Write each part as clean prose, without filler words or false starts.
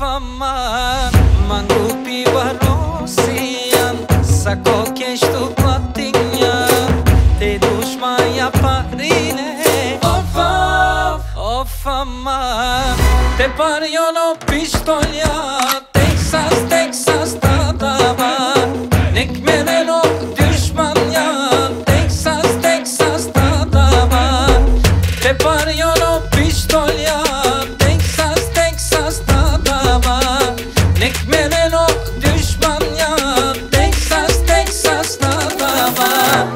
aman, mangupi barosian, sa kokesh tu patinja, te dush maja parine. Of aman, te parjono pistolja, Texas tadava, nek mene nok dyshmanja, Texas tadava, te parjono pistolja, Texas tadava, nek mene nok dyshmanja, Texas tadava.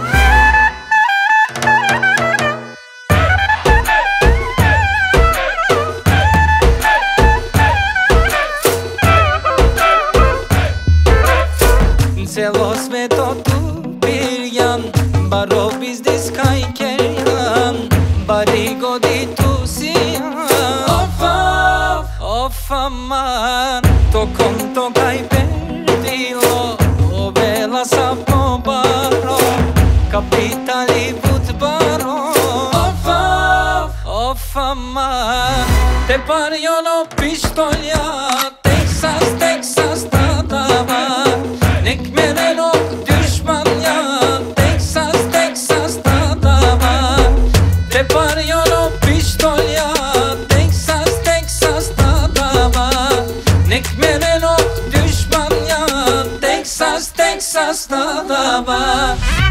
Celo sveto tu pirjan, baro biznis kaj kerjan, bari godi tu sijan. Of aman, to kaj perdilo, ovela sa po baro, kapitali put baro. Of aman, te parjono pistolja, Texas tadava, nek mene nok dyshmanja, Texas tadava, te parjono pistolja, Texas tadava, nek mene nok dyshmanja, Texas tadava.